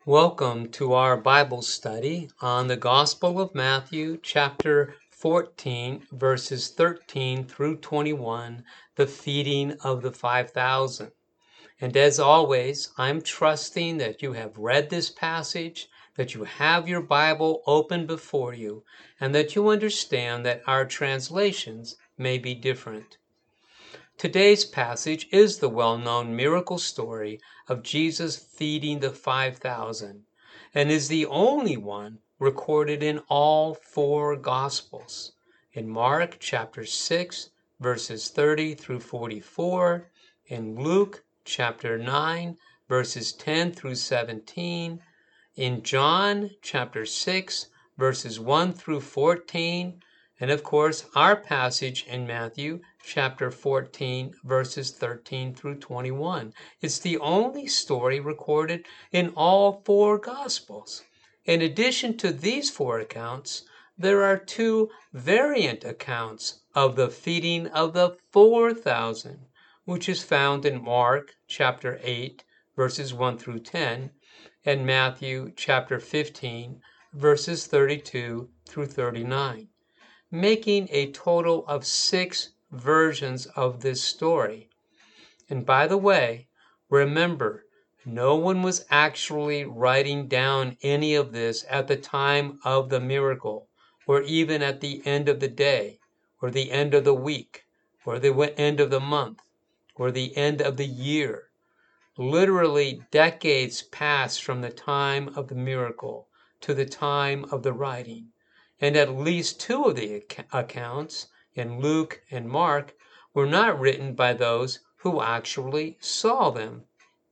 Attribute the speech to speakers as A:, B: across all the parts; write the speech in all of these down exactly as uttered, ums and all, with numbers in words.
A: Welcome to our Bible study on the Gospel of Matthew, chapter fourteen, verses thirteen through twenty-one, the feeding of the five thousand. And as always, I'm trusting that you have read this passage, that you have your Bible open before you, and that you understand that our translations may be different. Today's passage is the well-known miracle story of Jesus feeding the five thousand, and is the only one recorded in all four Gospels. In Mark chapter six, verses thirty through forty-four, in Luke chapter nine, verses ten through seventeen, in John chapter six, verses one through fourteen, and of course our passage in Matthew chapter fourteen, verses thirteen through twenty-one. It's the only story recorded in all four Gospels. In addition to these four accounts, there are two variant accounts of the feeding of the four thousand, which is found in Mark chapter eight, verses one through ten, and Matthew chapter fifteen, verses thirty-two through thirty-nine, making a total of six versions of this story. And by the way, remember, no one was actually writing down any of this at the time of the miracle, or even at the end of the day, or the end of the week, or the end of the month, or the end of the year. Literally, decades passed from the time of the miracle to the time of the writing, and at least two of the ac- accounts, in Luke and Mark, were not written by those who actually saw them.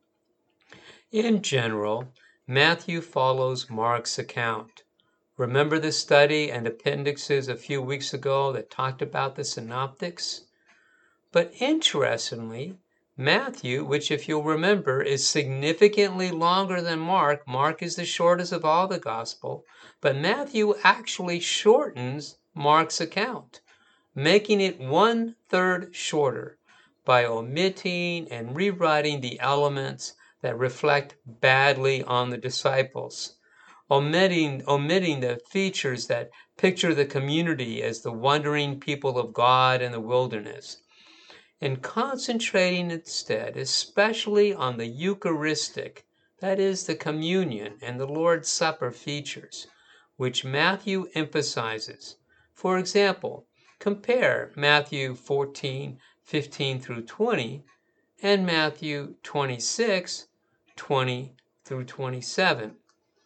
A: In general, Matthew follows Mark's account. Remember the study and appendixes a few weeks ago that talked about the synoptics? But interestingly, Matthew, which if you'll remember is significantly longer than Mark, Mark is the shortest of all the gospel, but Matthew actually shortens Mark's account, making it one third shorter by omitting and rewriting the elements that reflect badly on the disciples, omitting, omitting the features that picture the community as the wandering people of God in the wilderness, and concentrating instead especially on the Eucharistic, that is, the communion and the Lord's Supper features, which Matthew emphasizes. For example, compare Matthew fourteen, fifteen through twenty, and Matthew twenty-six, twenty through twenty-seven.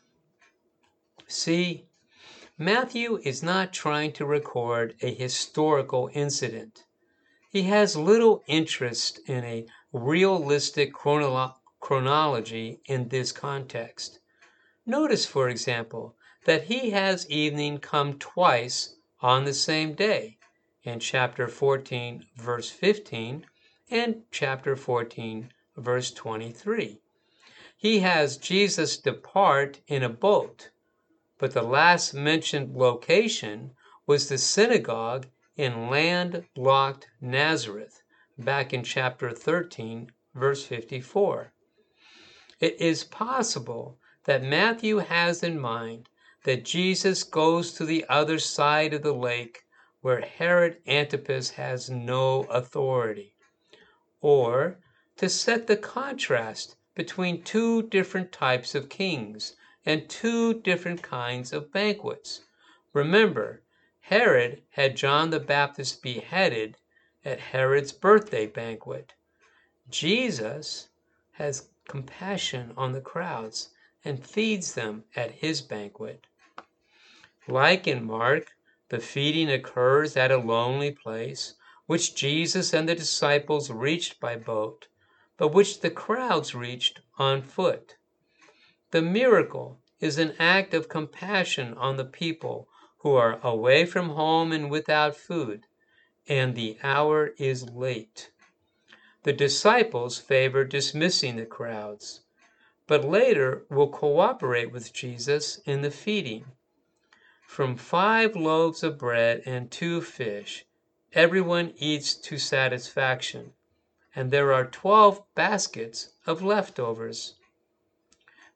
A: See, Matthew is not trying to record a historical incident. He has little interest in a realistic chronolo- chronology in this context. Notice, for example, that he has evening come twice on the same day, in chapter fourteen, verse fifteen, and chapter fourteen, verse twenty-three. He has Jesus depart in a boat, but the last mentioned location was the synagogue in landlocked Nazareth, back in chapter thirteen, verse fifty-four. It is possible that Matthew has in mind that Jesus goes to the other side of the lake where Herod Antipas has no authority, or to set the contrast between two different types of kings and two different kinds of banquets. Remember, Herod had John the Baptist beheaded at Herod's birthday banquet. Jesus has compassion on the crowds and feeds them at his banquet. Like in Mark, the feeding occurs at a lonely place, which Jesus and the disciples reached by boat, but which the crowds reached on foot. The miracle is an act of compassion on the people who are away from home and without food, and the hour is late. The disciples favor dismissing the crowds, but later will cooperate with Jesus in the feeding. From five loaves of bread and two fish, everyone eats to satisfaction, and there are twelve baskets of leftovers.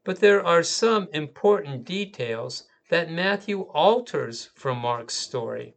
A: But there are some important details that Matthew alters from Mark's story.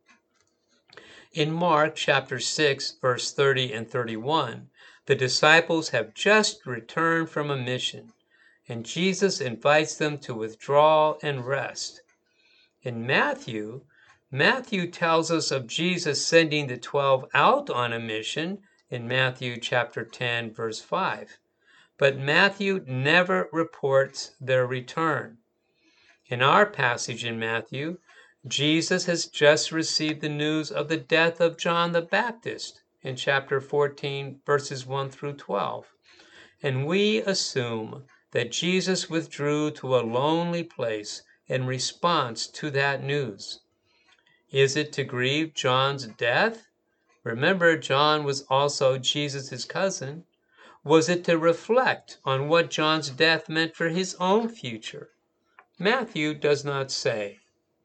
A: In Mark chapter six, verse thirty and thirty-one, the disciples have just returned from a mission, and Jesus invites them to withdraw and rest. In Matthew, Matthew tells us of Jesus sending the twelve out on a mission in Matthew chapter ten, verse five. But Matthew never reports their return. In our passage in Matthew, Jesus has just received the news of the death of John the Baptist in chapter fourteen, verses one through twelve. And we assume that Jesus withdrew to a lonely place in response to that news. Is it to grieve John's death? Remember, John was also Jesus' cousin. Was it to reflect on what John's death meant for his own future? Matthew does not say.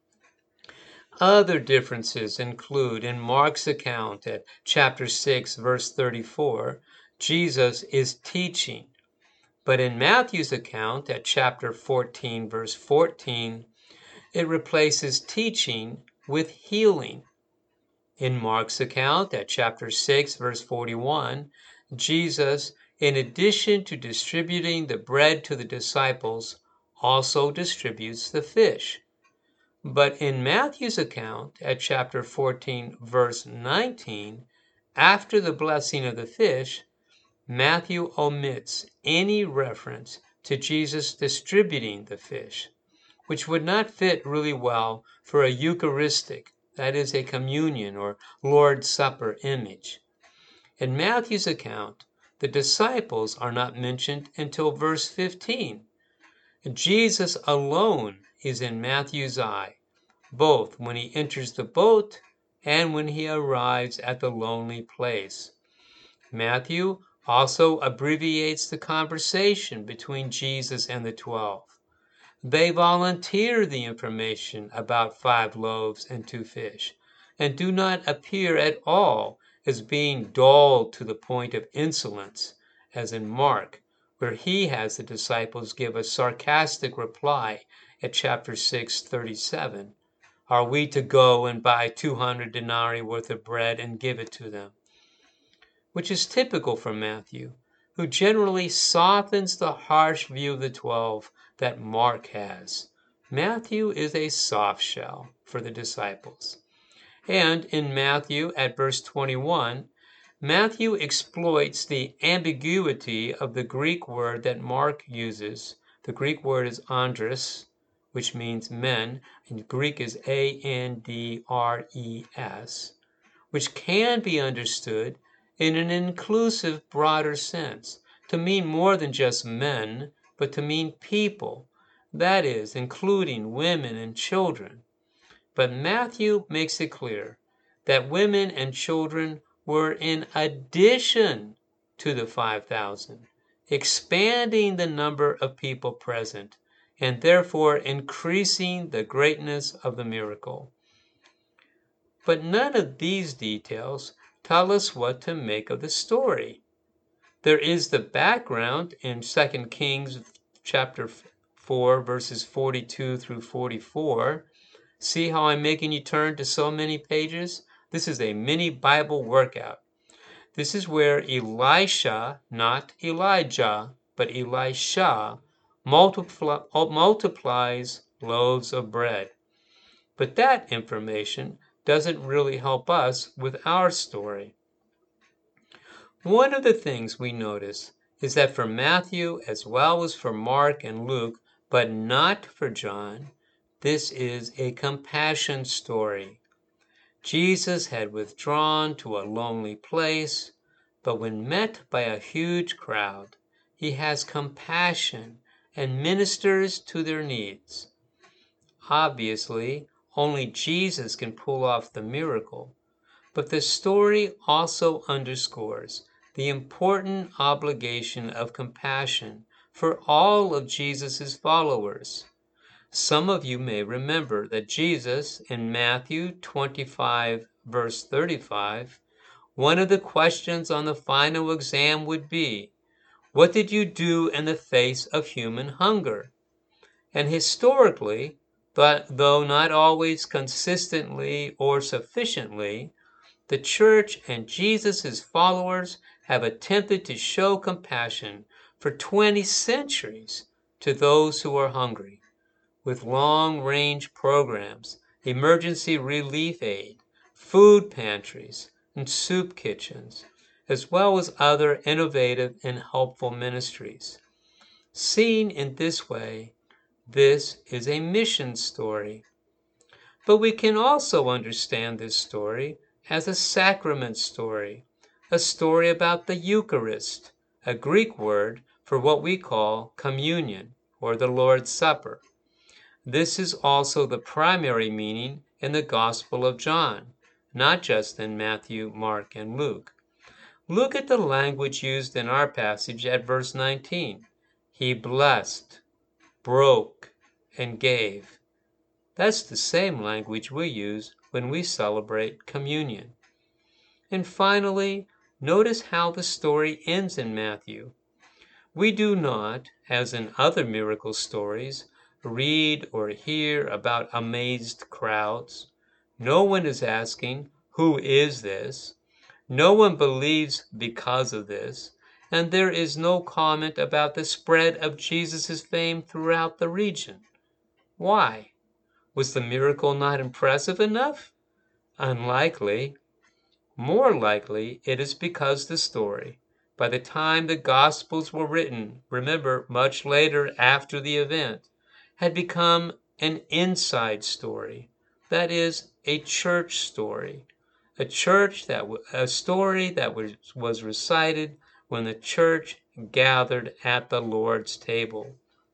A: Other differences include in Mark's account at chapter six, verse thirty-four, Jesus is teaching. But in Matthew's account at chapter fourteen, verse fourteen, it replaces teaching with healing. In Mark's account at chapter six, verse forty-one, Jesus, in addition to distributing the bread to the disciples, also distributes the fish. But in Matthew's account at chapter fourteen, verse nineteen, after the blessing of the fish, Matthew omits any reference to Jesus distributing the fish, which would not fit really well for a Eucharistic, that is a communion or Lord's Supper image. In Matthew's account, the disciples are not mentioned until verse fifteen. Jesus alone is in Matthew's eye, both when he enters the boat and when he arrives at the lonely place. Matthew also abbreviates the conversation between Jesus and the twelve. They volunteer the information about five loaves and two fish, and do not appear at all as being dull to the point of insolence, as in Mark, where he has the disciples give a sarcastic reply at chapter six, thirty-seven. Are we to go and buy two hundred denarii worth of bread and give it to them? Which is typical for Matthew, who generally softens the harsh view of the twelve that Mark has. Matthew is a soft shell for the disciples. And in Matthew at verse twenty-one, Matthew exploits the ambiguity of the Greek word that Mark uses. The Greek word is andres, which means men, and Greek is A N D R E S, which can be understood in an inclusive, broader sense, to mean more than just men, but to mean people, that is, including women and children. But Matthew makes it clear that women and children were in addition to the five thousand, expanding the number of people present, and therefore increasing the greatness of the miracle. But none of these details tell us what to make of the story. There is the background in Second Kings chapter four, verses forty-two through forty-four. See how I'm making you turn to so many pages? This is a mini Bible workout. This is where Elisha, not Elijah, but Elisha, multiply, multiplies loaves of bread. But that information doesn't really help us with our story. One of the things we notice is that for Matthew, as well as for Mark and Luke, but not for John, this is a compassion story. Jesus had withdrawn to a lonely place, but when met by a huge crowd, he has compassion and ministers to their needs. Obviously, only Jesus can pull off the miracle, but the story also underscores the important obligation of compassion for all of Jesus' followers. Some of you may remember that Jesus, in Matthew twenty-five, verse thirty-five, one of the questions on the final exam would be, what did you do in the face of human hunger? And historically, but though not always consistently or sufficiently, the church and Jesus' followers have attempted to show compassion for twenty centuries to those who are hungry, with long-range programs, emergency relief aid, food pantries, and soup kitchens, as well as other innovative and helpful ministries. Seen in this way, this is a mission story. But we can also understand this story as a sacrament story, a story about the Eucharist, a Greek word for what we call communion, or the Lord's Supper. This is also the primary meaning in the Gospel of John, not just in Matthew, Mark, and Luke. Look at the language used in our passage at verse nineteen. He blessed, broke, and gave. That's the same language we use when we celebrate communion. And finally, notice how the story ends in Matthew. We do not, as in other miracle stories, read or hear about amazed crowds. No one is asking, "Who is this?" No one believes because of this, and there is no comment about the spread of Jesus' fame throughout the region. Why? Was the miracle not impressive enough? Unlikely. More likely, it is because the story, by the time the Gospels were written, remember, much later after the event, had become an inside story. That is, a church story. A church that a story that was, was recited when the church gathered at the Lord's table.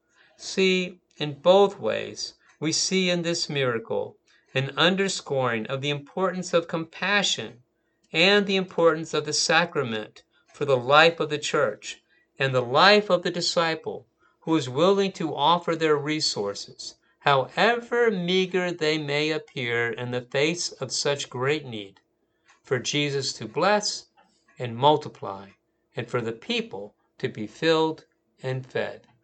A: See, in both ways, we see in this miracle an underscoring of the importance of compassion and the importance of the sacrament for the life of the church and the life of the disciple who is willing to offer their resources, however meager they may appear in the face of such great need, for Jesus to bless and multiply, and for the people to be filled and fed.